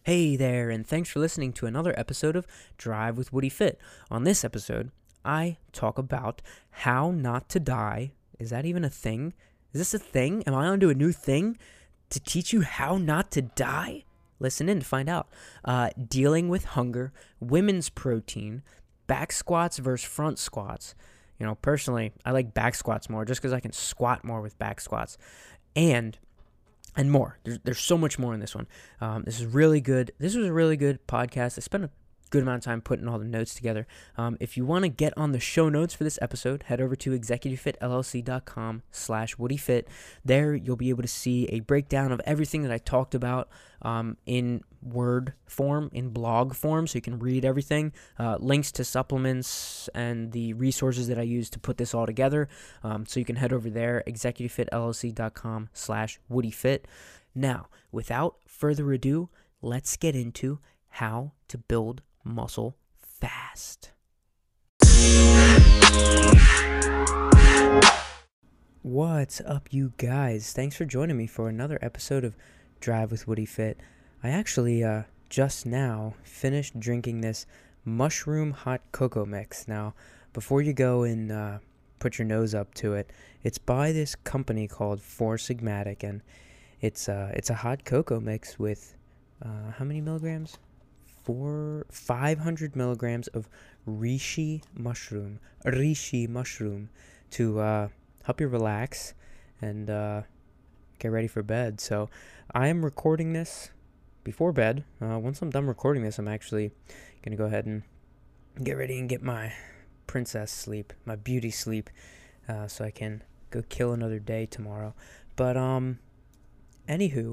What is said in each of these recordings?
Hey there, and thanks for listening to another episode of Drive with Woody Fit. On this episode, I talk about how not to die. Is that even a thing? Is this a thing? Am I onto a new thing to teach you how not to die? Listen in to find out. Dealing with hunger, women's protein, back squats versus front squats. Personally, I like back squats more just because I can squat more with back squats. And more. There's so much more in this one. This is really good. This was a really good podcast. I spent a good amount of time putting all the notes together. If you want to get on the show notes for this episode, head over to executivefitllc.com/woodyfit. There you'll be able to see a breakdown of everything that I talked about in word form, in blog form, so you can read everything, links to supplements and the resources that I use to put this all together. So you can head over there, executivefitllc.com/woodyfit. Now, without further ado, let's get into how to build muscle fast. What's up, you guys? Thanks for joining me for another episode of Drive with Woody Fit. I actually just now finished drinking this mushroom hot cocoa mix. Now, before you go and put your nose up to it, it's by this company called Four Sigmatic, and it's a hot cocoa mix with how many milligrams? 500 milligrams of reishi mushroom to help you relax and get ready for bed. So I am recording this before bed. Once I'm done recording this, I'm actually going to go ahead and get ready and get my princess sleep, my beauty sleep, so I can go kill another day tomorrow. But anywho,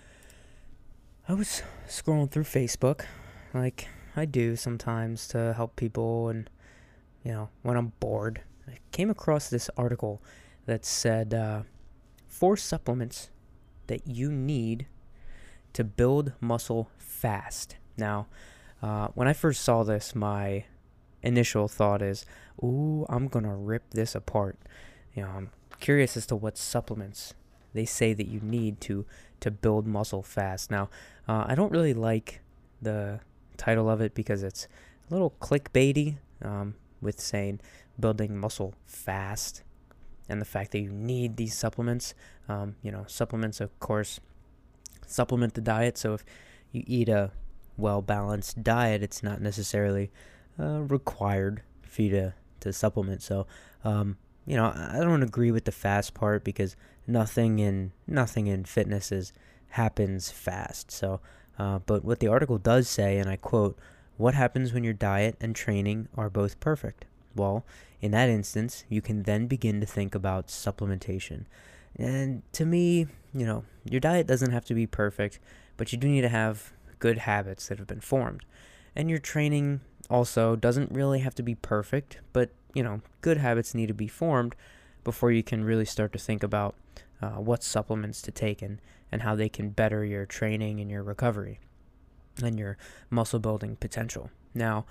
I was scrolling through Facebook like I do sometimes to help people, and when I'm bored. I came across this article that said 4 supplements that you need to build muscle fast. Now, when I first saw this, my initial thought is, ooh, I'm gonna rip this apart. I'm curious as to what supplements they say that you need to build muscle fast. Now, I don't really like the title of it because it's a little clickbaity, with saying building muscle fast and the fact that you need these supplements. Supplements, of course, supplement the diet. So if you eat a well-balanced diet, it's not necessarily required for you to supplement. So, I don't agree with the fast part because nothing in fitness happens fast. So, but what the article does say, and I quote, "What happens when your diet and training are both perfect? Well, in that instance, you can then begin to think about supplementation." And to me, your diet doesn't have to be perfect, but you do need to have good habits that have been formed. And your training also doesn't really have to be perfect, but, good habits need to be formed before you can really start to think about what supplements to take and how they can better your training and your recovery and your muscle building potential. Now,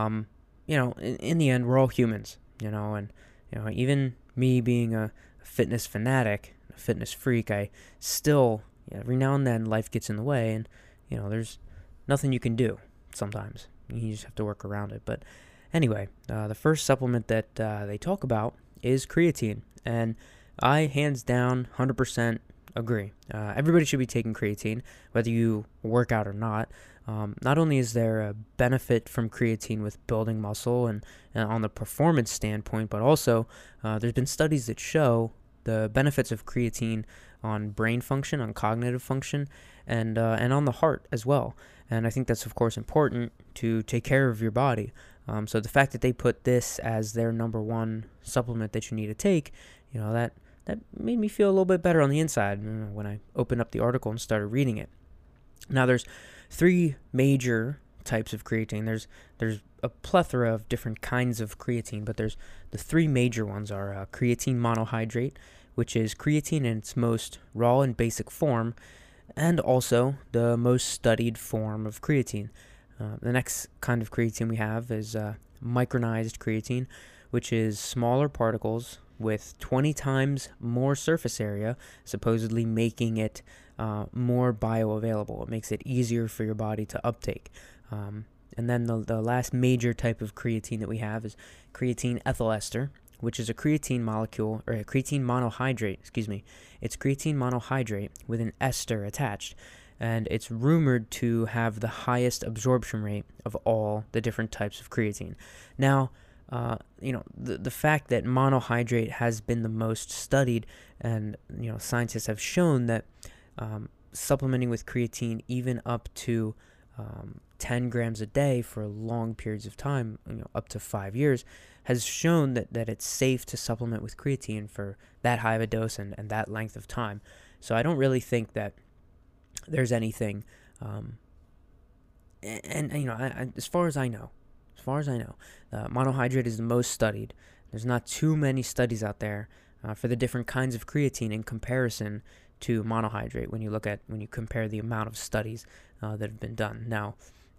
in the end, we're all humans, and, even me being a fitness fanatic, a fitness freak, I still, every now and then life gets in the way, and, there's nothing you can do sometimes. You just have to work around it. But anyway, the first supplement that they talk about is creatine, and I hands down 100% agree. Everybody should be taking creatine, whether you work out or not. Not only is there a benefit from creatine with building muscle and on the performance standpoint, but also there's been studies that show the benefits of creatine on brain function, on cognitive function, and on the heart as well. And I think that's, of course, important to take care of your body. So the fact that they put this as their number one supplement that you need to take, that made me feel a little bit better on the inside when I opened up the article and started reading it. Now, there's 3 major types of creatine. There's a plethora of different kinds of creatine, but there's the 3 major ones are creatine monohydrate, which is creatine in its most raw and basic form, and also the most studied form of creatine. The next kind of creatine we have is micronized creatine, which is smaller particles with 20 times more surface area, supposedly making it more bioavailable. It makes it easier for your body to uptake. And then the last major type of creatine that we have is creatine ethyl ester, which is a creatine molecule, or a creatine monohydrate, It's creatine monohydrate with an ester attached. And it's rumored to have the highest absorption rate of all the different types of creatine. Now, the fact that monohydrate has been the most studied, and scientists have shown that supplementing with creatine even up to 10 grams a day for long periods of time, up to 5 years, has shown that it's safe to supplement with creatine for that high of a dose and that length of time. So I don't really think that there's anything, as far as I know, monohydrate is the most studied. There's not too many studies out there for the different kinds of creatine in comparison to monohydrate when you compare the amount of studies that have been done. Now,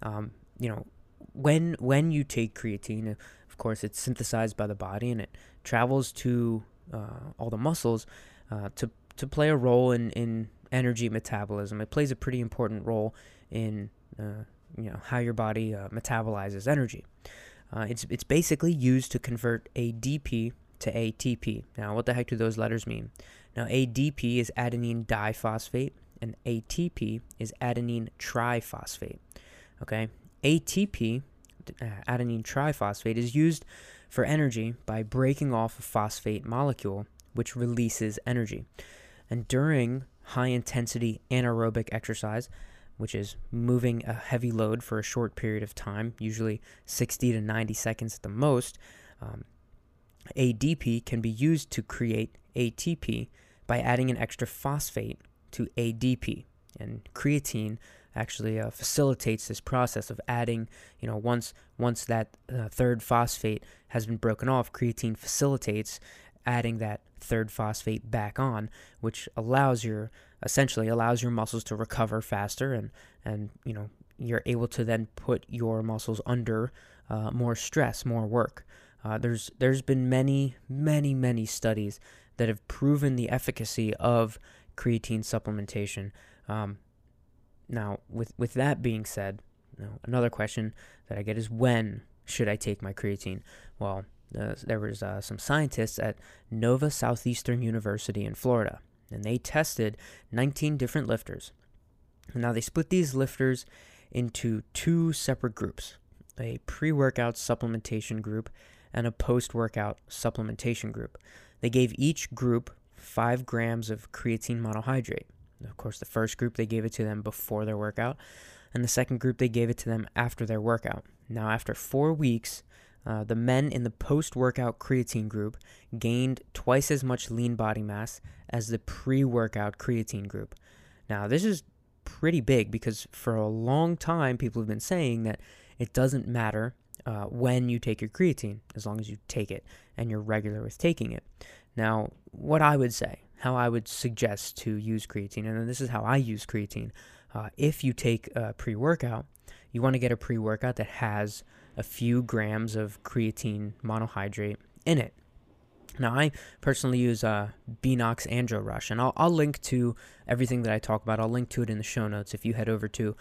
when you take creatine, of course, it's synthesized by the body and it travels to all the muscles to play a role in energy metabolism. It plays a pretty important role in how your body metabolizes energy. It's basically used to convert ADP to ATP. Now, what the heck do those letters mean? Now, ADP is adenine diphosphate, and ATP is adenine triphosphate. Okay, ATP, adenine triphosphate, is used for energy by breaking off a phosphate molecule, which releases energy. And during high-intensity anaerobic exercise, which is moving a heavy load for a short period of time, usually 60 to 90 seconds at the most, ADP can be used to create ATP by adding an extra phosphate to ADP. And creatine actually facilitates this process of adding, once that third phosphate has been broken off, creatine facilitates adding that third phosphate back on, which essentially allows your muscles to recover faster, and you're able to then put your muscles under more stress, more work. There's been many studies that have proven the efficacy of creatine supplementation. Now, with that being said, another question that I get is, when should I take my creatine? Well, there was some scientists at Nova Southeastern University in Florida, and they tested 19 different lifters. Now, they split these lifters into two separate groups, a pre-workout supplementation group and a post-workout supplementation group. They gave each group 5 grams of creatine monohydrate. Of course, the first group, they gave it to them before their workout, and the second group, they gave it to them after their workout. Now, after 4 weeks, the men in the post-workout creatine group gained twice as much lean body mass as the pre-workout creatine group. Now, this is pretty big because for a long time, people have been saying that it doesn't matter when you take your creatine, as long as you take it and you're regular with taking it. Now, what I would say, how I would suggest to use creatine, and this is how I use creatine. If you take a pre-workout, you want to get a pre-workout that has a few grams of creatine monohydrate in it. Now, I personally use Beanox Andro Rush, and I'll link to everything that I talk about. I'll link to it in the show notes. If you head over to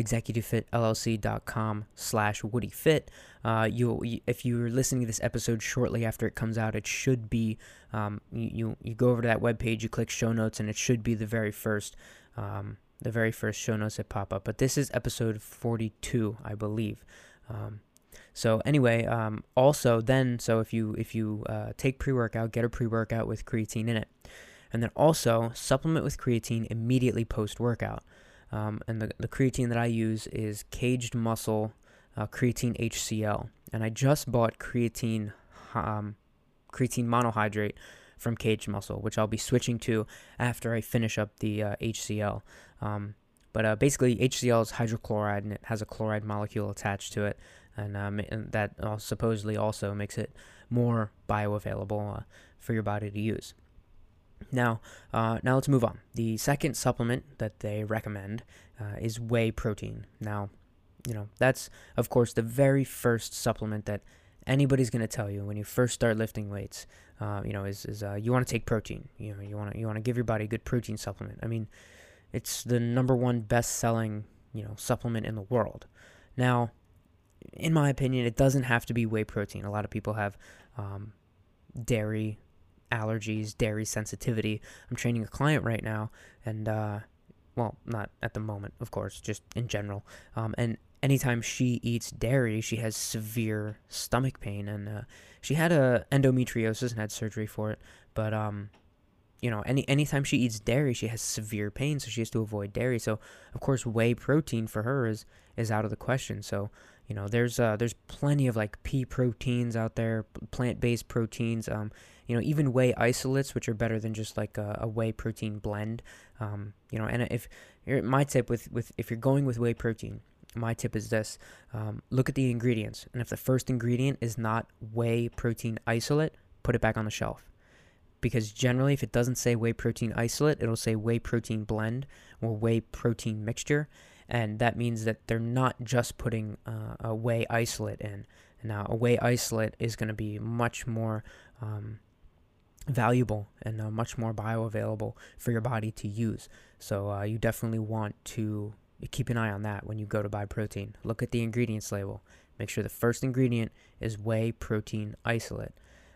executivefitllc.com/woodyfit, if you're listening to this episode shortly after it comes out, it should be, you go over to that webpage, you click show notes, and it should be the very first show notes that pop up. But this is episode 42, I believe. So anyway, also then, so if you take pre-workout, get a pre-workout with creatine in it, and then also supplement with creatine immediately post-workout. And the creatine that I use is Caged Muscle Creatine HCl, and I just bought creatine monohydrate from Caged Muscle, which I'll be switching to after I finish up the HCl. But basically, HCl is hydrochloride, and it has a chloride molecule attached to it. And that supposedly also makes it more bioavailable for your body to use. Now let's move on. The second supplement that they recommend is whey protein. Now, that's, of course, the very first supplement that anybody's going to tell you when you first start lifting weights. Is you want to take protein. You want to give your body a good protein supplement. I mean, It's the number one best-selling, supplement in the world. Now, in my opinion, it doesn't have to be whey protein. A lot of people have dairy allergies, dairy sensitivity. I'm training a client right now, and well, not at the moment, of course, just in general. And anytime she eats dairy, she has severe stomach pain, and she had a endometriosis and had surgery for it. But anytime she eats dairy, she has severe pain, so she has to avoid dairy. So of course, whey protein for her is out of the question. So there's plenty of like pea proteins out there, plant-based proteins. Even whey isolates, which are better than just like a whey protein blend. And if my tip if you're going with whey protein, my tip is this: look at the ingredients, and if the first ingredient is not whey protein isolate, put it back on the shelf. Because generally, if it doesn't say whey protein isolate, it'll say whey protein blend or whey protein mixture, and that means that they're not just putting a whey isolate in. Now, a whey isolate is going to be much more valuable and much more bioavailable for your body to use. So you definitely want to keep an eye on that when you go to buy protein. Look at the ingredients label. Make sure the first ingredient is whey protein isolate.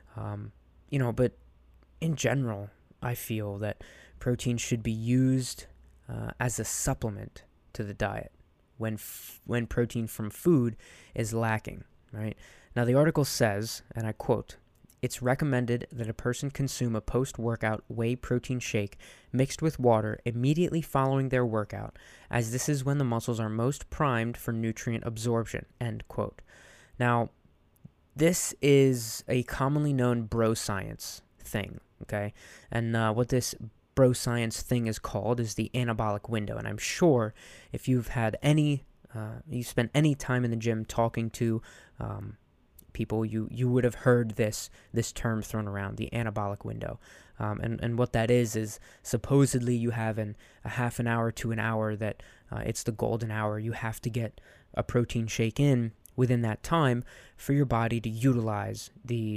But in general, I feel that protein should be used as a supplement to the diet when protein from food is lacking, right? Now, the article says, and I quote, "It's recommended that a person consume a post-workout whey protein shake mixed with water immediately following their workout, as this is when the muscles are most primed for nutrient absorption," end quote. Now, this is a commonly known bro science thing, okay? And what this bro science thing is called is the anabolic window. And I'm sure if you've had you spent any time in the gym talking to people, you would have heard this term thrown around, the anabolic window. And what that is supposedly you have a half an hour to an hour that it's the golden hour. You have to get a protein shake in within that time for your body to utilize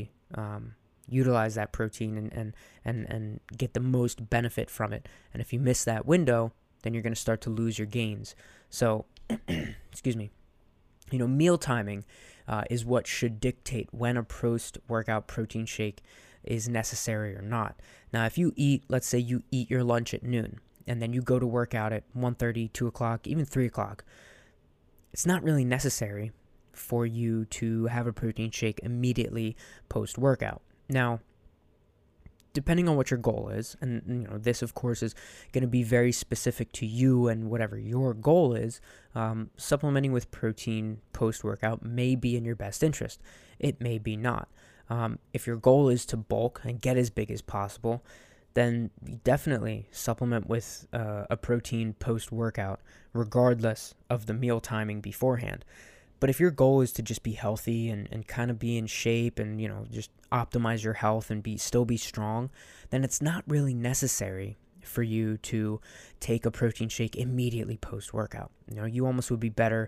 that protein and get the most benefit from it. And if you miss that window, then you're going to start to lose your gains. So, excuse me, meal timing is what should dictate when a post-workout protein shake is necessary or not. Now, if you let's say you eat your lunch at noon, and then you go to work out at 1:30, 2 o'clock, even 3 o'clock, it's not really necessary for you to have a protein shake immediately post-workout. Now, depending on what your goal is, and this of course is going to be very specific to you and whatever your goal is, supplementing with protein post-workout may be in your best interest. It may be not. If your goal is to bulk and get as big as possible, then definitely supplement with a protein post-workout, regardless of the meal timing beforehand. But if your goal is to just be healthy and kind of be in shape and, just optimize your health and still be strong, then it's not really necessary for you to take a protein shake immediately post-workout. You almost would be better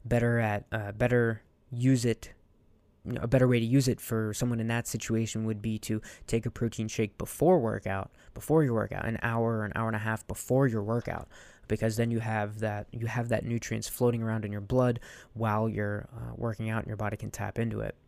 use it. A better way to use it for someone in that situation would be to take a protein shake before your workout, an hour or an hour and a half before your workout, because then you have that nutrients floating around in your blood while you're working out, and your body can tap into it.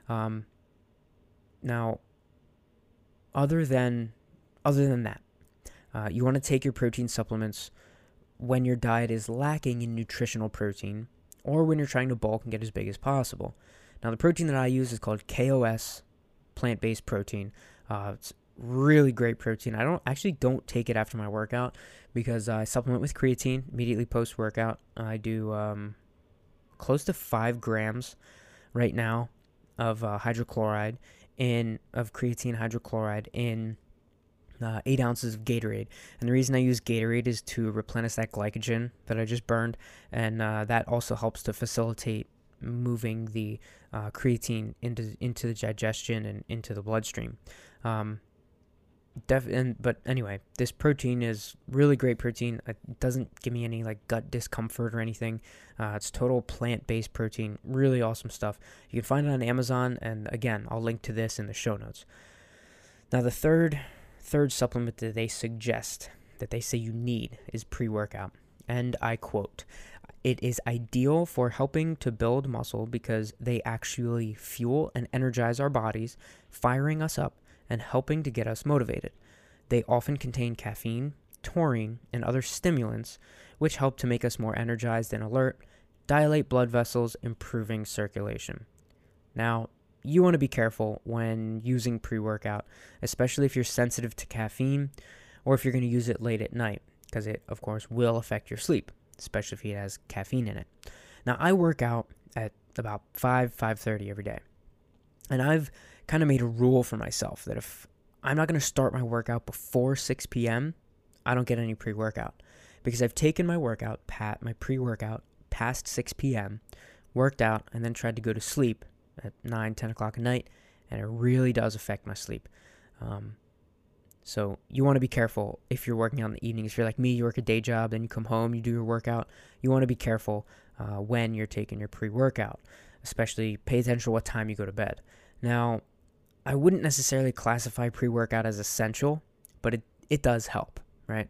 Now, other than that, you want to take your protein supplements when your diet is lacking in nutritional protein, or when you're trying to bulk and get as big as possible. Now, the protein that I use is called KOS plant-based protein. It's really great protein. I don't take it after my workout because I supplement with creatine immediately post-workout. I do close to 5 grams right now of creatine hydrochloride in 8 ounces of Gatorade. And the reason I use Gatorade is to replenish that glycogen that I just burned, and that also helps to facilitate moving the creatine into the digestion and into the bloodstream. But anyway, this protein is really great protein. It doesn't give me any gut discomfort or anything. It's total plant-based protein. Really awesome stuff. You can find it on Amazon, and again, I'll link to this in the show notes. Now, the third supplement that they suggest that they say you need is pre-workout. And I quote, "It is ideal for helping to build muscle because they actually fuel and energize our bodies, firing us up and helping to get us motivated. They often contain caffeine, taurine, and other stimulants, which help to make us more energized and alert, dilate blood vessels, improving circulation." Now, you want to be careful when using pre-workout, especially if you're sensitive to caffeine or if you're going to use it late at night, because it, of course, will affect your sleep, especially if it has caffeine in it. Now, I work out at about 5:30 every day, and I've kind of made a rule for myself that if I'm not going to start my workout before 6 p.m., I don't get any pre-workout, because I've taken my pre-workout past 6 p.m., worked out, and then tried to go to sleep at 9, 10 o'clock at night, and it really does affect my sleep. So you want to be careful if you're working out in the evenings. If you're like me, you work a day job, then you come home, you do your workout. You want to be careful when you're taking your pre-workout, especially pay attention to what time you go to bed. Now, I wouldn't necessarily classify pre-workout as essential, but it does help, right?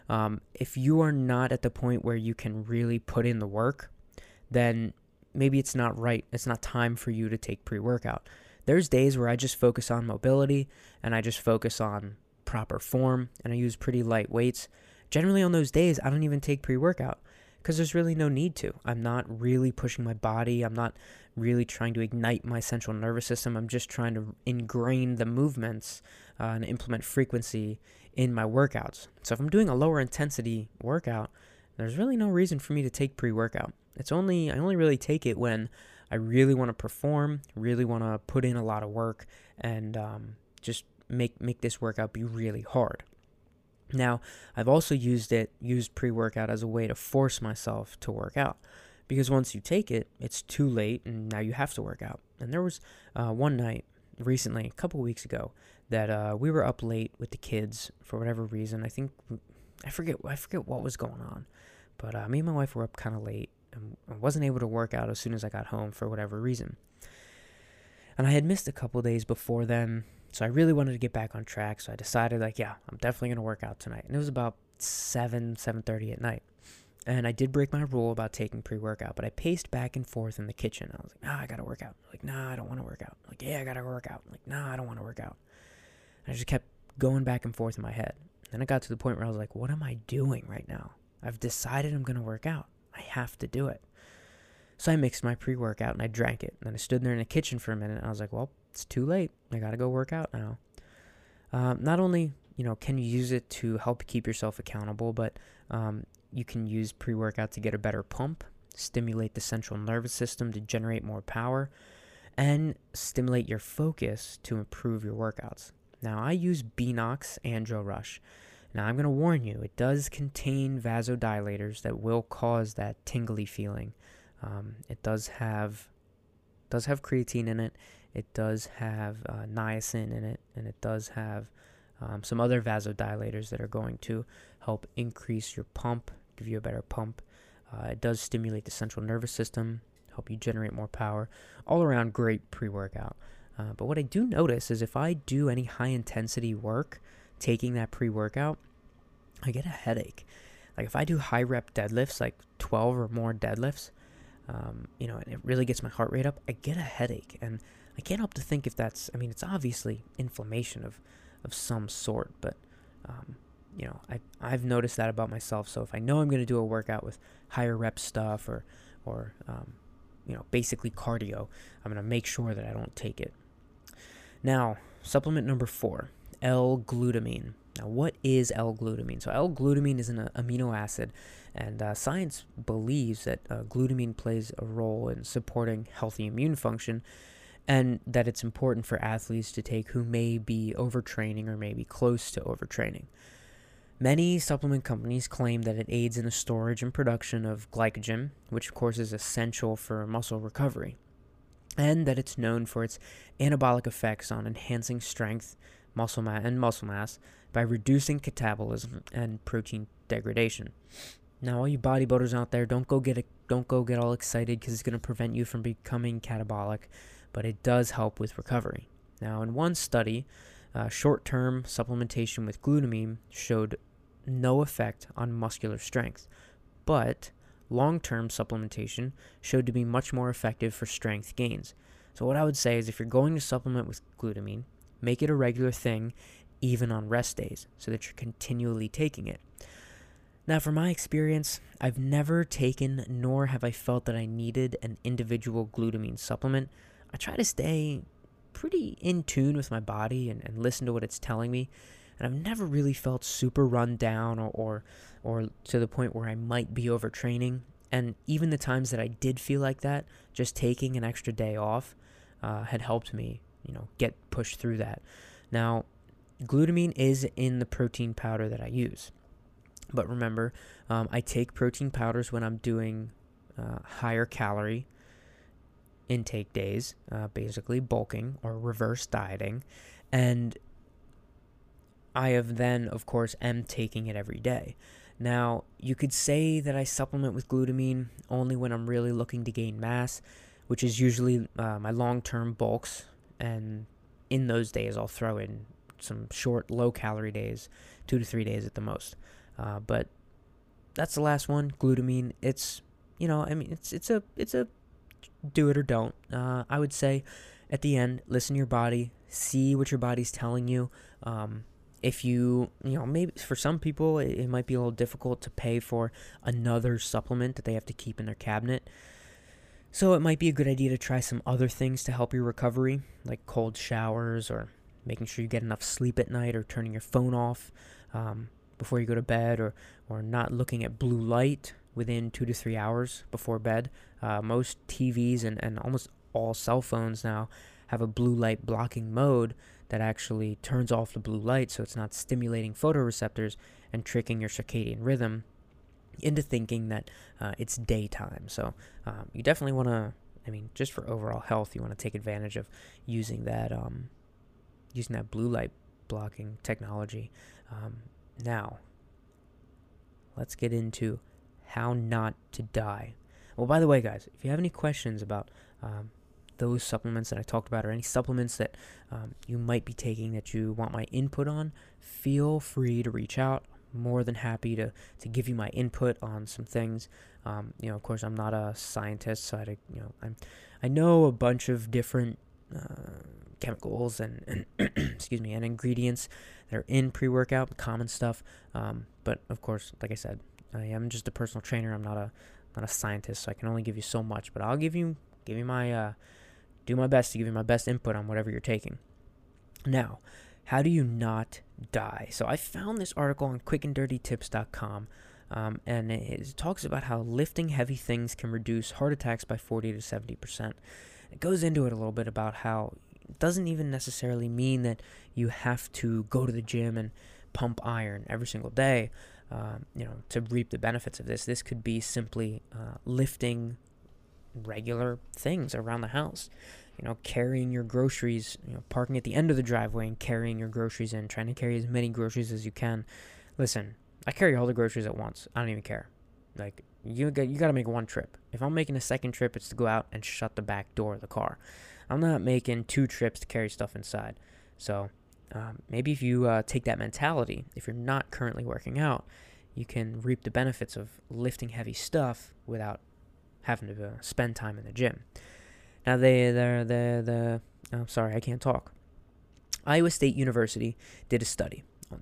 If you are not at the point where you can really put in the work, then maybe it's not right. It's not time for you to take pre-workout. There's days where I just focus on mobility and I just focus on proper form and I use pretty light weights. Generally on those days, I don't even take pre-workout because there's really no need to. I'm not really pushing my body. I'm not really trying to ignite my central nervous system. I'm just trying to ingrain the movements and implement frequency in my workouts. So if I'm doing a lower intensity workout, there's really no reason for me to take pre-workout. I only really take it when I really want to perform, really want to put in a lot of work, and just make this workout be really hard. Now, I've also used pre-workout as a way to force myself to work out, because once you take it, it's too late, and now you have to work out. And there was one night recently, a couple weeks ago, that we were up late with the kids for whatever reason. I forget what was going on, but me and my wife were up kind of late. I wasn't able to work out as soon as I got home for whatever reason. And I had missed a couple days before then, so I really wanted to get back on track. So I decided, I'm definitely going to work out tonight. And it was about 7:30 at night. And I did break my rule about taking pre-workout, but I paced back and forth in the kitchen. I was like, I got to work out. Like, I don't want to work out. Like, yeah, I got to work out. Like, I don't want to work out. And I just kept going back and forth in my head. Then I got to the point where I was like, what am I doing right now? I've decided I'm going to work out. I have to do it. So I mixed my pre-workout and I drank it. And then I stood there in the kitchen for a minute and I was like, well, it's too late. I got to go work out now. Not only, can you use it to help keep yourself accountable, but you can use pre-workout to get a better pump, stimulate the central nervous system to generate more power, and stimulate your focus to improve your workouts. Now, I use Beanox Andro Rush. Now, I'm going to warn you, it does contain vasodilators that will cause that tingly feeling. It does have creatine in it. It does have niacin in it, and it does have some other vasodilators that are going to help increase your pump, give you a better pump. It does stimulate the central nervous system, help you generate more power. All around great pre-workout. But what I do notice is if I do any high-intensity work, taking that pre-workout, I get a headache. Like if I do high rep deadlifts, like 12 or more deadlifts, and it really gets my heart rate up, I get a headache. And I can't help to think if it's obviously inflammation of some sort, but, I've noticed that about myself. So if I know I'm going to do a workout with higher rep stuff or basically cardio, I'm going to make sure that I don't take it. Now, supplement number 4, L-glutamine. Now, what is L-glutamine? So L-glutamine is an amino acid, and science believes that glutamine plays a role in supporting healthy immune function, and that it's important for athletes to take who may be overtraining or may be close to overtraining. Many supplement companies claim that it aids in the storage and production of glycogen, which of course is essential for muscle recovery, and that it's known for its anabolic effects on enhancing strength, muscle mass by reducing catabolism and protein degradation. Now, all you bodybuilders out there, don't go get all excited because it's going to prevent you from becoming catabolic, but it does help with recovery. Now, in one study, short-term supplementation with glutamine showed no effect on muscular strength, but long-term supplementation showed to be much more effective for strength gains. So what I would say is if you're going to supplement with glutamine, make it a regular thing even on rest days so that you're continually taking it. Now, from my experience, I've never taken nor have I felt that I needed an individual glutamine supplement. I try to stay pretty in tune with my body and listen to what it's telling me. And I've never really felt super run down or to the point where I might be overtraining. And even the times that I did feel like that, just taking an extra day off had helped me, get pushed through that. Now, glutamine is in the protein powder that I use. But remember, I take protein powders when I'm doing higher calorie intake days, basically bulking or reverse dieting. And I have then, of course, am taking it every day. Now, you could say that I supplement with glutamine only when I'm really looking to gain mass, which is usually my long-term bulks. And in those days, I'll throw in some short, low-calorie days, 2 to 3 days at the most. But that's the last one, glutamine. It's, it's a do it or don't. I would say at the end, listen to your body, see what your body's telling you. If maybe for some people, it might be a little difficult to pay for another supplement that they have to keep in their cabinet. So it might be a good idea to try some other things to help your recovery, like cold showers or making sure you get enough sleep at night or turning your phone off before you go to bed, or not looking at blue light within 2 to 3 hours before bed. Most TVs and almost all cell phones now have a blue light blocking mode that actually turns off the blue light so it's not stimulating photoreceptors and tricking your circadian rhythm into thinking that it's daytime. So you definitely want to, just for overall health, you want to take advantage of using that blue light blocking technology. Now, let's get into how not to die. Well, by the way, guys, if you have any questions about those supplements that I talked about, or any supplements that you might be taking that you want my input on, feel free to reach out. I'm more than happy to give you my input on some things. Of course, I'm not a scientist, so I know a bunch of different chemicals and excuse me, and ingredients that are in pre-workout, common stuff. But of course, like I said, I am just a personal trainer. I'm not a scientist, so I can only give you so much. But I'll give you my do my best to give you my best input on whatever you're taking. Now, how do you not die? So I found this article on quickanddirtytips.com, and it talks about how lifting heavy things can reduce heart attacks by 40 to 70%. It goes into it a little bit about how it doesn't even necessarily mean that you have to go to the gym and pump iron every single day, to reap the benefits of this. This could be simply lifting regular things around the house. Carrying your groceries, parking at the end of the driveway and carrying your groceries in, trying to carry as many groceries as you can. Listen, I carry all the groceries at once. I don't even care. Like, you got to make one trip. If I'm making a second trip, it's to go out and shut the back door of the car. I'm not making 2 trips to carry stuff inside. So maybe if you take that mentality, if you're not currently working out, you can reap the benefits of lifting heavy stuff without having to spend time in the gym. Now, I can't talk. Iowa State University did a study on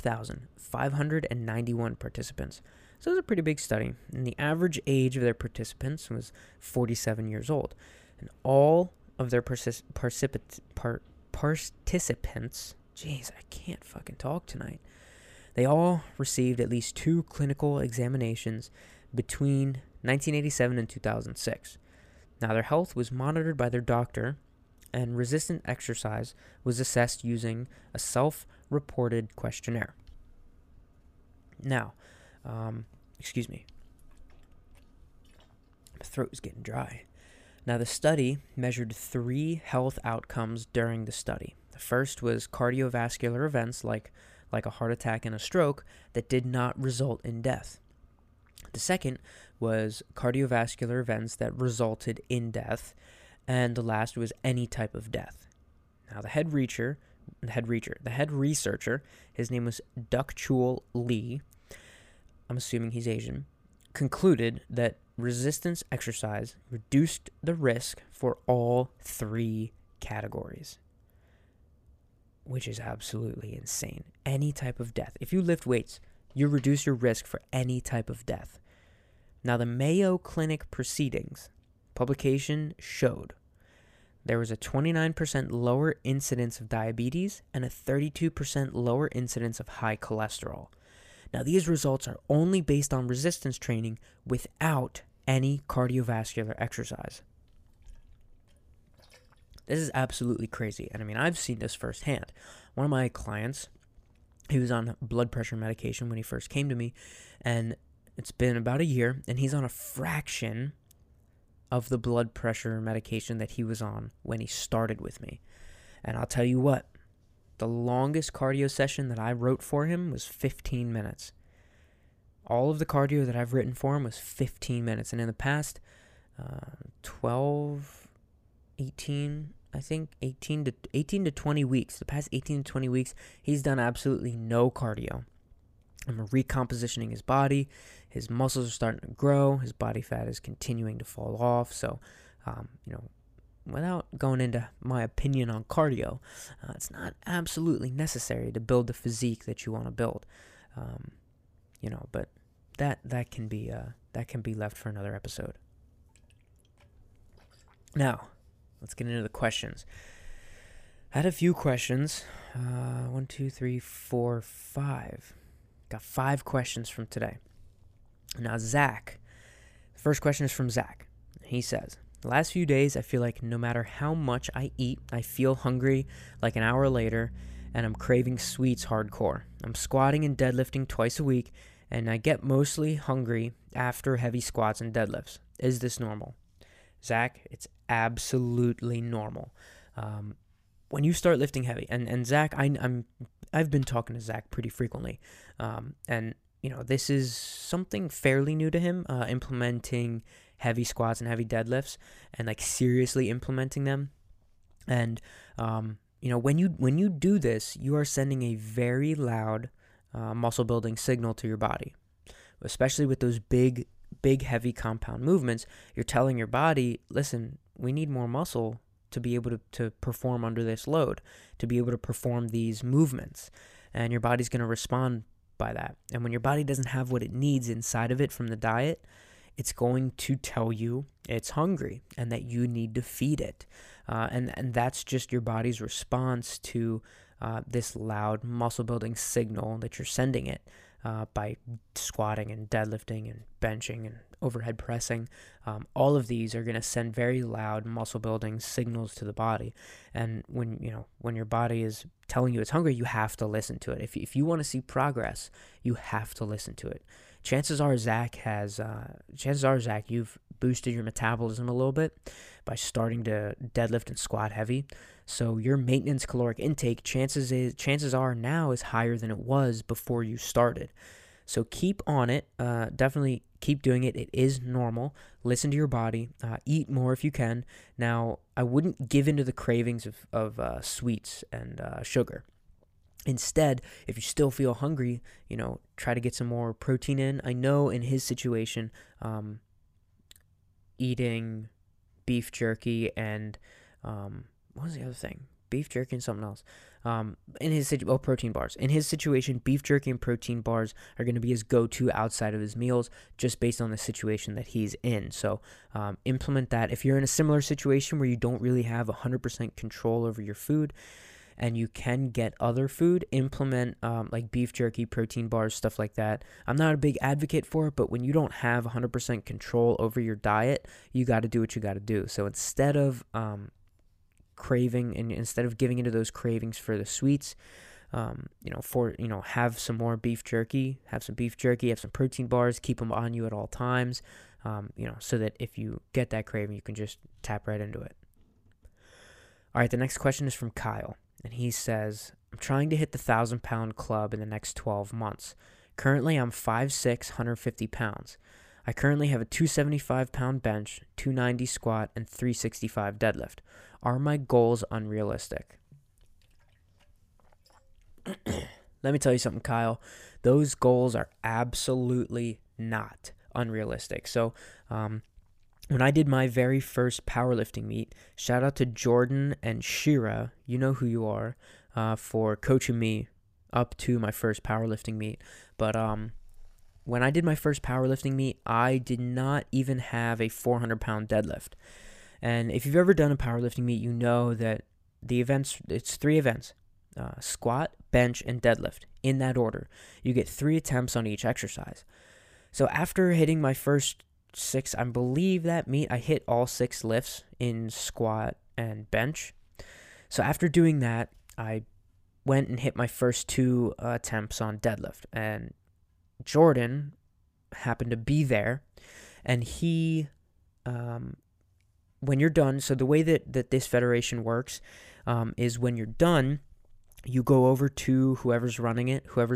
12,591 participants. So it was a pretty big study. And the average age of their participants was 47 years old. And all of their participants, jeez, I can't fucking talk tonight. They all received at least 2 clinical examinations between 1987 and 2006. Now, their health was monitored by their doctor, and resistant exercise was assessed using a self-reported questionnaire. Now, excuse me. My throat is getting dry. Now, the study measured 3 health outcomes during the study. The first was cardiovascular events like a heart attack and a stroke that did not result in death. The second was cardiovascular events that resulted in death, and the last was any type of death. Now, the head reacher the head researcher, his name was Duk-Chul Lee, I'm assuming he's Asian, concluded that resistance exercise reduced the risk for all 3 categories, which is absolutely insane. Any type of death. If you lift weights, you reduce your risk for any type of death. Now, the Mayo Clinic proceedings publication showed there was a 29% lower incidence of diabetes and a 32% lower incidence of high cholesterol. Now, these results are only based on resistance training without any cardiovascular exercise. This is absolutely crazy. And I mean, I've seen this firsthand. One of my clients, he was on blood pressure medication when he first came to me, and it's been about a year, and he's on a fraction of the blood pressure medication that he was on when he started with me. And I'll tell you what, the longest cardio session that I wrote for him was 15 minutes. All of the cardio that I've written for him was 15 minutes. And in the past 18 to 20 weeks, the past 18 to 20 weeks, he's done absolutely no cardio. I'm recompositioning his body. His muscles are starting to grow. His body fat is continuing to fall off. So, without going into my opinion on cardio, it's not absolutely necessary to build the physique that you want to build. But that can be left for another episode. Now, let's get into the questions. I had a few questions. 1, 2, 3, 4, 5. Got 5 questions from today. Now, Zach. The first question is from Zach. He says, the last few days, I feel like no matter how much I eat, I feel hungry like an hour later, and I'm craving sweets hardcore. I'm squatting and deadlifting twice a week, and I get mostly hungry after heavy squats and deadlifts. Is this normal? Zach, it's absolutely normal. When you start lifting heavy, and Zach, I've been talking to Zach pretty frequently, and this is something fairly new to him, implementing heavy squats and heavy deadlifts, and like seriously implementing them. And when you do this, you are sending a very loud muscle building signal to your body, especially with those big heavy compound movements. You're telling your body, listen, we need more muscle to be able to perform under this load, to be able to perform these movements. And your body's going to respond by that. And when your body doesn't have what it needs inside of it from the diet, it's going to tell you it's hungry and that you need to feed it. And that's just your body's response to this loud muscle building signal that you're sending it by squatting and deadlifting and benching and overhead pressing. All of these are going to send very loud muscle building signals to the body. And when your body is telling you it's hungry, you have to listen to it. If you want to see progress, you have to listen to it. Chances are, Zach, you've boosted your metabolism a little bit by starting to deadlift and squat heavy. So your maintenance caloric intake, chances are now is higher than it was before you started. So keep on it. Definitely keep doing it. It is normal. Listen to your body. Eat more if you can. Now, I wouldn't give into the cravings of sweets and sugar. Instead, if you still feel hungry, try to get some more protein in. I know in his situation, eating beef jerky and what was the other thing? Beef jerky and something else. Protein bars. In his situation, beef jerky and protein bars are going to be his go-to outside of his meals, just based on the situation that he's in. So implement that. If you're in a similar situation where you don't really have 100% control over your food, and you can get other food, implement like beef jerky, protein bars, stuff like that. I'm not a big advocate for it, but when you don't have 100% control over your diet, you got to do what you got to do. So instead of craving, and instead of giving into those cravings for the sweets, have some more beef jerky, have some protein bars, keep them on you at all times, so that if you get that craving, you can just tap right into it. All right, the next question is from Kyle. And he says, I'm trying to hit the 1,000-pound club in the next 12 months. Currently, I'm 5'6", 150 pounds. I currently have a 275-pound bench, 290 squat, and 365 deadlift. Are my goals unrealistic? Let me tell you something, Kyle. Those goals are absolutely not unrealistic. So, when I did my very first powerlifting meet, shout out to Jordan and Shira, you know who you are, for coaching me up to my first powerlifting meet. But when I did my first powerlifting meet, I did not even have a 400-pound deadlift. And if you've ever done a powerlifting meet, you know that it's 3 events: squat, bench, and deadlift, in that order. You get 3 attempts on each exercise. So after hitting my first 6, I believe that meet, I hit all 6 lifts in squat and bench. So after doing that, I went and hit my first 2 attempts on deadlift. And Jordan happened to be there, and he, when you're done, so the way that this federation works is when you're done, you go over to whoever's running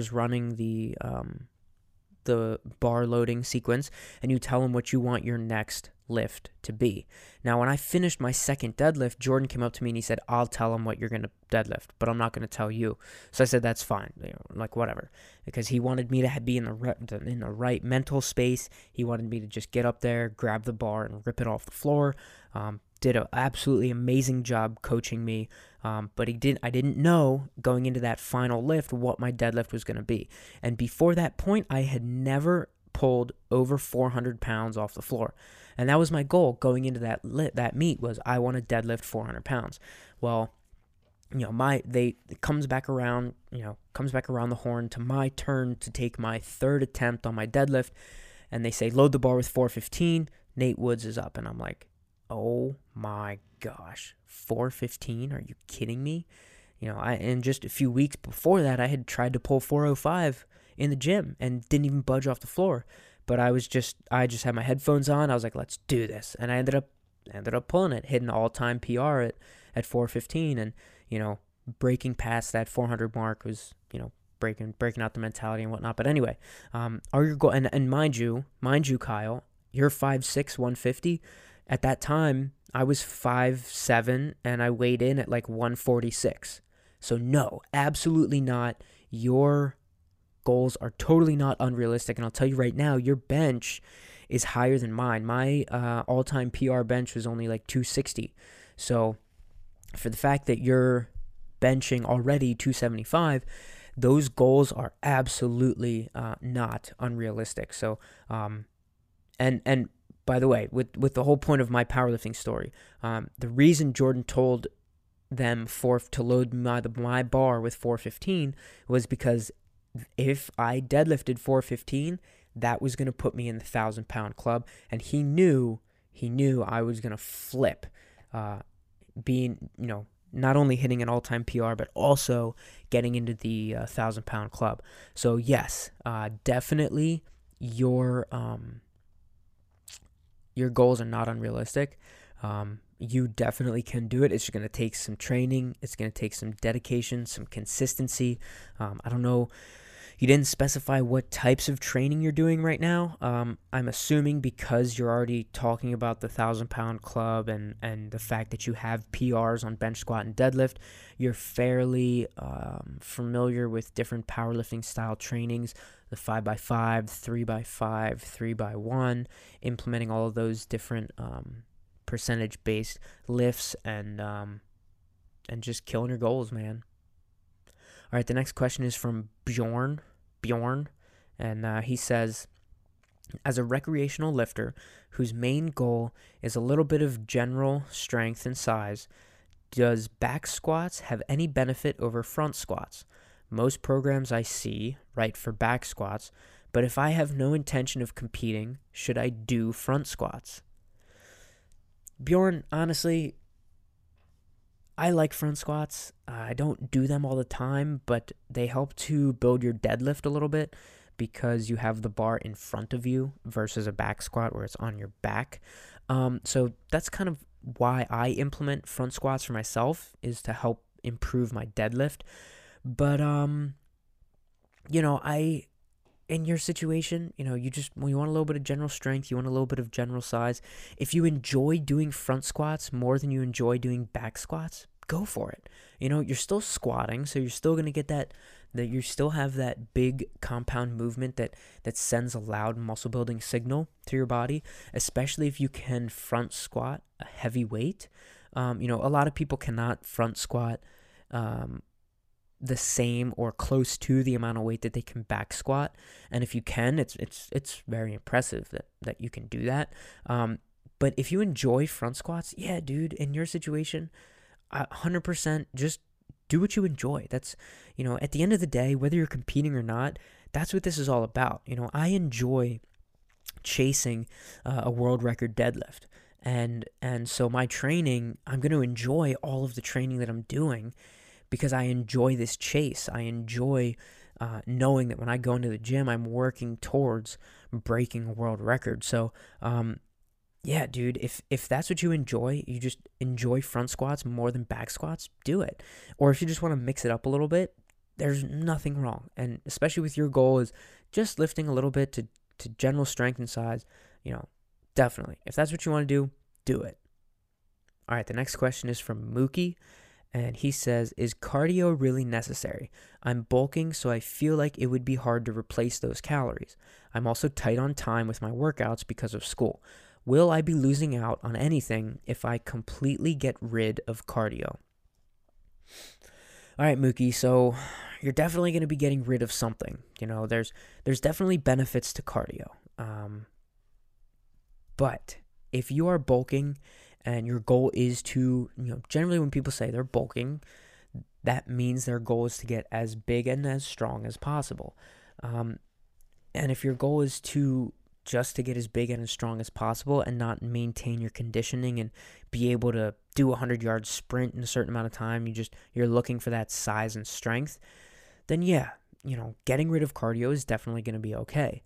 the bar loading sequence, and you tell them what you want your next lift to be. Now, when I finished my second deadlift, Jordan came up to me and he said, I'll tell him what you're going to deadlift, but I'm not going to tell you. So I said, that's fine, like whatever, because he wanted me to be in the right mental space. He wanted me to just get up there, grab the bar, and rip it off the floor. Did an absolutely amazing job coaching me, but I didn't know going into that final lift what my deadlift was going to be. And before that point, I had never pulled over 400 pounds off the floor. And that was my goal going into that meet, was I want to deadlift 400 pounds. Well, it comes back around the horn to my turn to take my 3rd attempt on my deadlift, and they say load the bar with 415. Nate Woods is up, and I'm like, oh my gosh, 415? Are you kidding me? And just a few weeks before that, I had tried to pull 405 in the gym and didn't even budge off the floor. But I just had my headphones on. I was like, let's do this. And I ended up pulling it, hitting an all-time PR at 415, and, breaking past that 400 mark was, breaking out the mentality and whatnot. But anyway, are your goal, and mind you, Kyle, you're 5'6", 150. At that time, I was 5'7", and I weighed in at like 146. So no, absolutely not. Your goals are totally not unrealistic, and I'll tell you right now, your bench is higher than mine. My all-time PR bench was only like 260. So for the fact that you're benching already 275, those goals are absolutely not unrealistic. So and by the way, with the whole point of my powerlifting story, the reason Jordan told them to load my bar with 415 was because if I deadlifted 415, that was going to put me in the 1,000-pound club, and he knew I was going to flip, being, not only hitting an all-time PR, but also getting into the 1,000-pound club. So yes, definitely your goals are not unrealistic. You definitely can do it. It's going to take some training. It's going to take some dedication, some consistency. I don't know. You didn't specify what types of training you're doing right now. I'm assuming because you're already talking about the 1,000-pound club and the fact that you have PRs on bench, squat, and deadlift, you're fairly familiar with different powerlifting style trainings, the 5x5, 3x5, 3x1, implementing all of those different percentage-based lifts and just killing your goals, man. All right, the next question is from Bjorn, and he says, as a recreational lifter whose main goal is a little bit of general strength and size, does back squats have any benefit over front squats? Most programs I see write for back squats, but if I have no intention of competing, should I do front squats? Bjorn, honestly, I like front squats. I don't do them all the time, but they help to build your deadlift a little bit because you have the bar in front of you versus a back squat where it's on your back. So that's kind of why I implement front squats for myself, is to help improve my deadlift. But, in your situation, you want a little bit of general strength, you want a little bit of general size. If you enjoy doing front squats more than you enjoy doing back squats, go for it. You're still squatting, so you're still going to get that you still have that big compound movement that sends a loud muscle building signal to your body, especially if you can front squat a heavy weight. A lot of people cannot front squat the same or close to the amount of weight that they can back squat, and if you can, it's very impressive that you can do that. But if you enjoy front squats, yeah, dude, in your situation, 100% just do what you enjoy. That's, at the end of the day, whether you're competing or not, that's what this is all about. I enjoy chasing a world record deadlift. And so my training, I'm going to enjoy all of the training that I'm doing because I enjoy this chase. I enjoy knowing that when I go into the gym, I'm working towards breaking a world record. So, yeah, dude, if that's what you enjoy, you just enjoy front squats more than back squats, do it. Or if you just want to mix it up a little bit, there's nothing wrong. And especially with your goal is just lifting a little bit to general strength and size, definitely. If that's what you want to do it. All right, the next question is from Mookie, and he says, is cardio really necessary? I'm bulking, so I feel like it would be hard to replace those calories. I'm also tight on time with my workouts because of school. Will I be losing out on anything if I completely get rid of cardio? All right, Mookie, so you're definitely going to be getting rid of something. There's definitely benefits to cardio. But if you are bulking and your goal is to, generally when people say they're bulking, that means their goal is to get as big and as strong as possible. And if your goal is just to get as big and as strong as possible and not maintain your conditioning and be able to do a 100-yard sprint in a certain amount of time, you're looking for that size and strength, then yeah, getting rid of cardio is definitely going to be okay.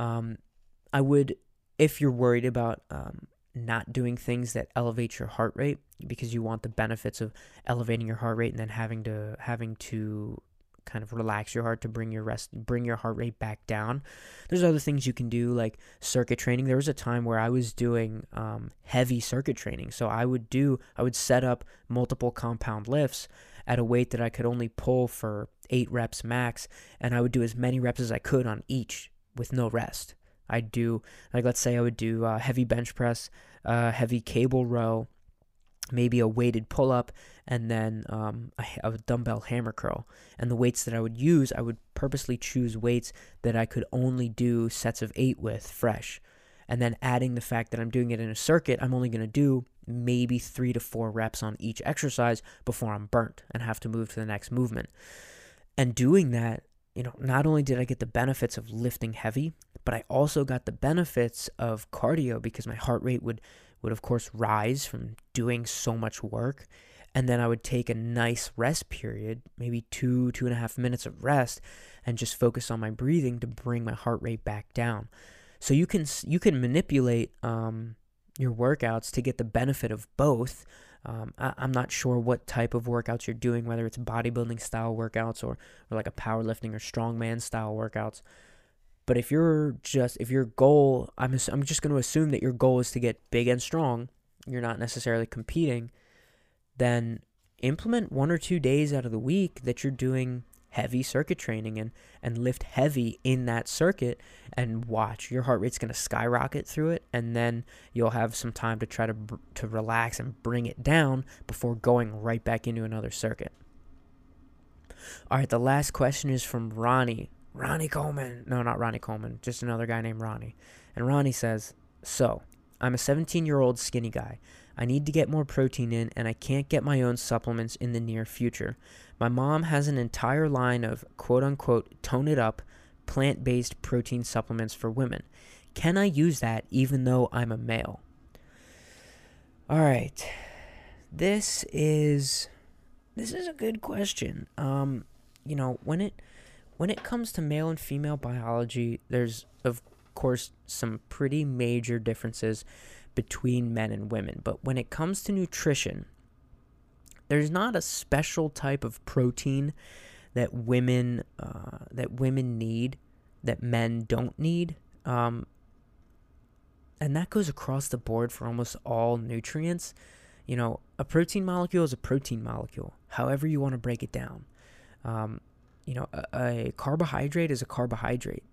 I would, if you're worried about not doing things that elevate your heart rate because you want the benefits of elevating your heart rate and then having to kind of relax your heart to bring your heart rate back down. There's other things you can do, like circuit training. There was a time where I was doing heavy circuit training. So I would set up multiple compound lifts at a weight that I could only pull for 8 reps max, and I would do as many reps as I could on each with no rest. I'd do, let's say I would do heavy bench press, heavy cable row, maybe a weighted pull-up, and then a dumbbell hammer curl. And the weights that I would use, I would purposely choose weights that I could only do sets of 8 with fresh. And then adding the fact that I'm doing it in a circuit, I'm only going to do maybe 3 to 4 reps on each exercise before I'm burnt and have to move to the next movement. And doing that, not only did I get the benefits of lifting heavy, but I also got the benefits of cardio because my heart rate would of course rise from doing so much work. And then I would take a nice rest period, maybe 2.5 minutes of rest, and just focus on my breathing to bring my heart rate back down. So you can manipulate your workouts to get the benefit of both. I'm not sure what type of workouts you're doing, whether it's bodybuilding style workouts or like a powerlifting or strongman style workouts. But if your goal, I'm just going to assume that your goal is to get big and strong, you're not necessarily competing, then implement 1 or 2 days out of the week that you're doing heavy circuit training and lift heavy in that circuit, and watch. Your heart rate's going to skyrocket through it, and then you'll have some time to try to relax and bring it down before going right back into another circuit. All right, the last question is from Ronnie Coleman. No, not Ronnie Coleman, just another guy named Ronnie. And Ronnie says, so, I'm a 17-year-old skinny guy. I need to get more protein in, and I can't get my own supplements in the near future. My mom has an entire line of quote-unquote tone it up, plant-based protein supplements for women. Can I use that even though I'm a male? All right. This is a good question. When it comes to male and female biology, there's, of course, some pretty major differences between men and women. But when it comes to nutrition, there's not a special type of protein that women need that men don't need. And that goes across the board for almost all nutrients. a protein molecule is a protein molecule, however you want to break it down. A carbohydrate is a carbohydrate.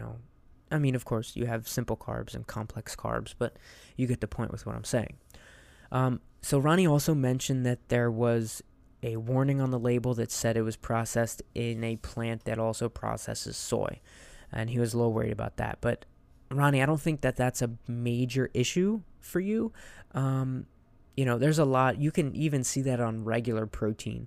Of course, you have simple carbs and complex carbs, but you get the point with what I'm saying. So Ronnie also mentioned that there was a warning on the label that said it was processed in a plant that also processes soy, and he was a little worried about that. But Ronnie, I don't think that that's a major issue for you. There's a lot. You can even see that on regular protein.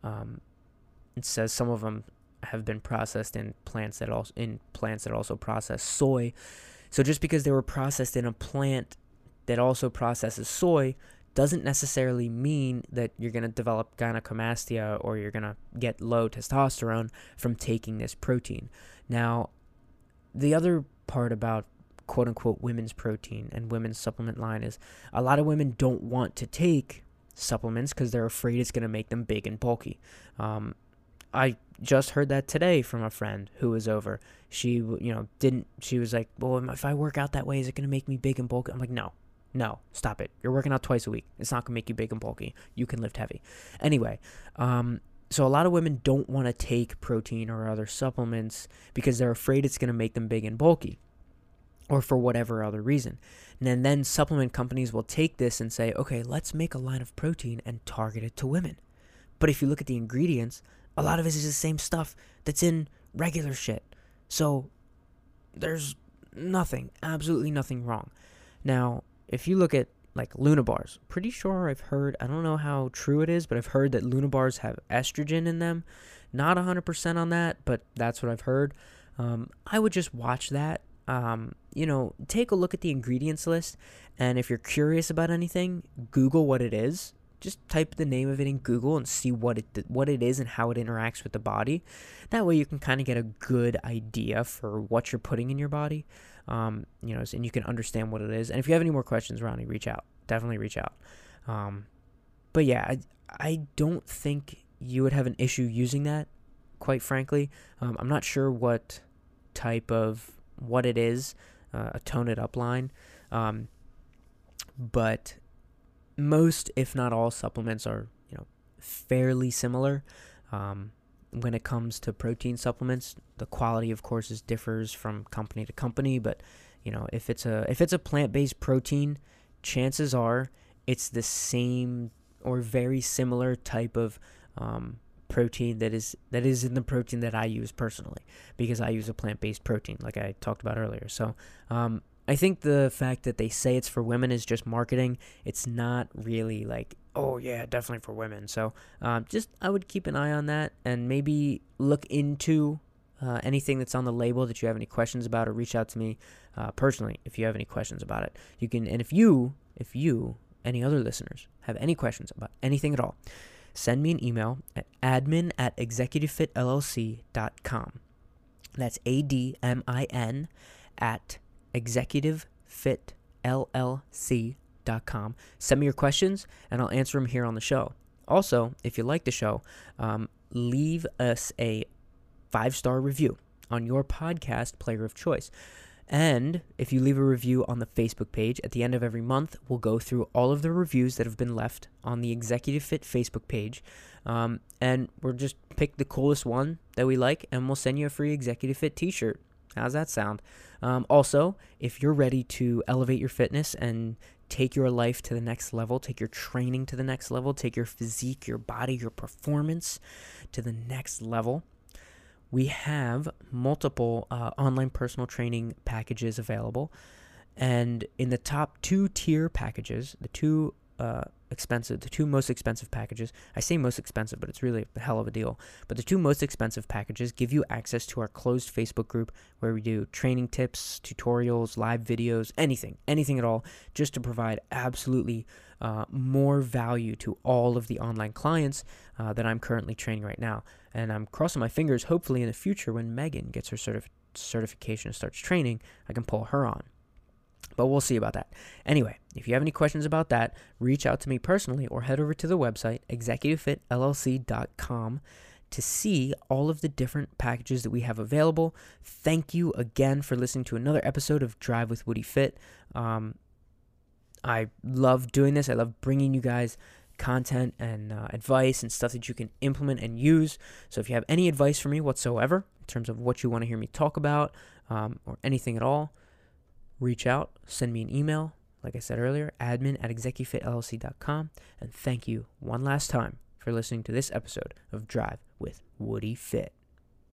It says some of them have been processed in plants that also process soy. So just because they were processed in a plant that also processes soy doesn't necessarily mean that you're going to develop gynecomastia or you're going to get low testosterone from taking this protein. Now, the other part about quote-unquote women's protein and women's supplement line is a lot of women don't want to take supplements because they're afraid it's going to make them big and bulky. I just heard that today from a friend who was over. She was like, well, if I work out that way, is it going to make me big and bulky? I'm like, no, stop it. You're working out twice a week. It's not going to make you big and bulky. You can lift heavy. Anyway, so a lot of women don't want to take protein or other supplements because they're afraid it's going to make them big and bulky, or for whatever other reason. And then supplement companies will take this and say, okay, let's make a line of protein and target it to women. But if you look at the ingredients, a lot of it is the same stuff that's in regular shit. So there's absolutely nothing wrong. Now, if you look at like Luna bars, pretty sure I've heard, I don't know how true it is, but I've heard that Luna bars have estrogen in them. Not 100% on that, but that's what I've heard. I would just watch that. Take a look at the ingredients list, and if you're curious about anything, Google what it is. Just type the name of it in Google and see what it is and how it interacts with the body. That way you can kind of get a good idea for what you're putting in your body, and you can understand what it is. And if you have any more questions, Ronnie, reach out. Definitely reach out. But yeah, I don't think you would have an issue using that, quite frankly. I'm not sure what it is, a tone it up line. But most, if not all, supplements are, fairly similar. When it comes to protein supplements, the quality, of course, differs from company to company. But, if it's a plant-based protein, chances are it's the same or very similar type of protein that is in the protein that I use personally, because I use a plant-based protein, like I talked about earlier. So, I think the fact that they say it's for women is just marketing. It's not really like, oh yeah, definitely for women. So I would keep an eye on that and maybe look into anything that's on the label that you have any questions about, or reach out to me personally if you have any questions about it. You can, and if you, any other listeners, have any questions about anything at all, send me an email at admin@executivefitllc.com. That's ADMIN at executivefitllc.com. Send me your questions and I'll answer them here on the show. Also, if you like the show, leave us a 5-star review on your podcast player of choice. And if you leave a review on the Facebook page, at the end of every month, we'll go through all of the reviews that have been left on the Executive Fit Facebook page. And we'll just pick the coolest one that we like, and we'll send you a free Executive Fit t-shirt. How's that sound? Also, if you're ready to elevate your fitness and take your life to the next level, take your training to the next level, take your physique, your body, your performance to the next level, we have multiple online personal training packages available. And in the top 2-tier packages, the two most expensive packages, I say most expensive, but it's really a hell of a deal. But the two most expensive packages give you access to our closed Facebook group where we do training tips, tutorials, live videos, anything at all, just to provide absolutely more value to all of the online clients that I'm currently training right now. And I'm crossing my fingers, hopefully in the future when Megan gets her certification and starts training, I can pull her on. But we'll see about that. Anyway, if you have any questions about that, reach out to me personally or head over to the website, executivefitllc.com, to see all of the different packages that we have available. Thank you again for listening to another episode of Drive with Woody Fit. I love doing this. I love bringing you guys content and advice and stuff that you can implement and use. So if you have any advice for me whatsoever in terms of what you want to hear me talk about or anything at all, reach out, send me an email. Like I said earlier, admin@execufitllc.com. And thank you one last time for listening to this episode of Drive with Woody Fit.